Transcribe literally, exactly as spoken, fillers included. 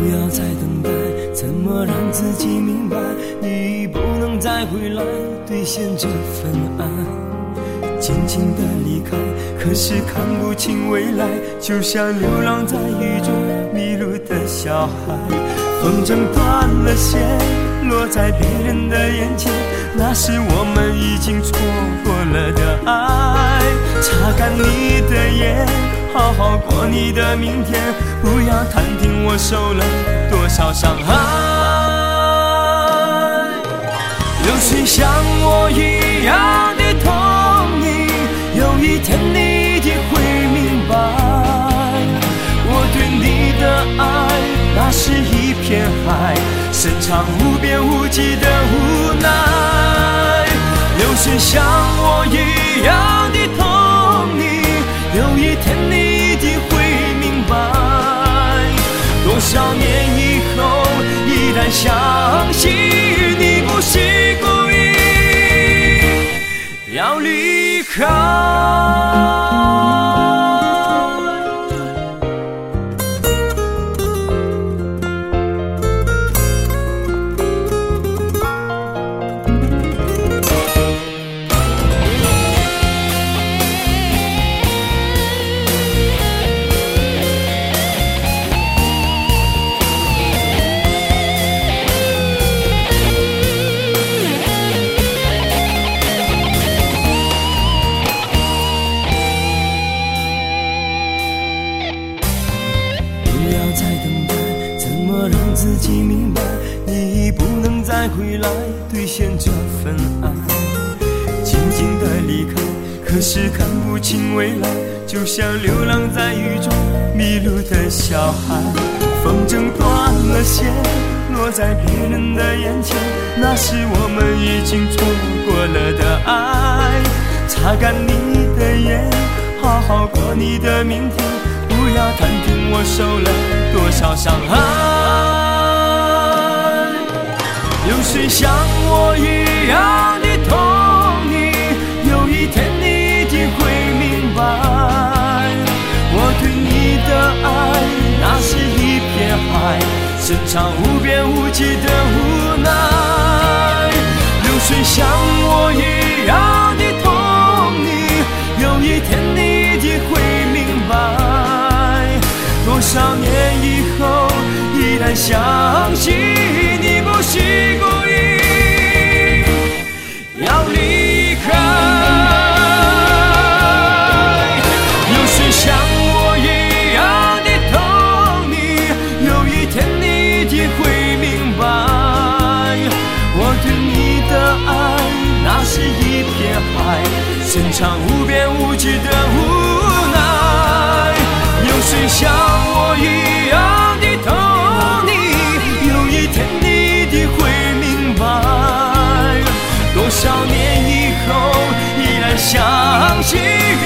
不要再等待，怎么让自己明白，你不能再回来兑现这份爱。静静的离开，可是看不清未来，就像流浪在雨中迷路的小孩。风筝断了线，落在别人的眼前，那是我们已经错过了的爱。擦干你的眼，好好过你的明天，不要探听我受了多少伤害。有谁像我一样的痛你，有一天你一定会明白，我对你的爱那是一片海，深长无边无际的无奈。有谁像我一样的痛你，有一天你一定会明白，多少年以后依然相信你不是故意要离开。让自己明白，你已不能再回来兑现这份爱。静静的离开，可是看不清未来，就像流浪在雨中迷路的小孩。风筝断了线，落在别人的眼前，那是我们已经错过了的爱。擦干你的眼，好好过你的明天，不要探听我受了多少伤害。有谁像我一样的痛你，有一天你一定会明白，我对你的爱那是一片海，深长无边无际的无奈。有谁像我一样的痛你，有一天你一定会明白，多少年以后依然相信你不是故意要离开。有谁像我一样的痛你，有一天你一定会明白，我对你的爱那是一片海，深长无边无际的无奈。有谁像我一样的痛你，有一天你一定会明白，多少年以后依然相信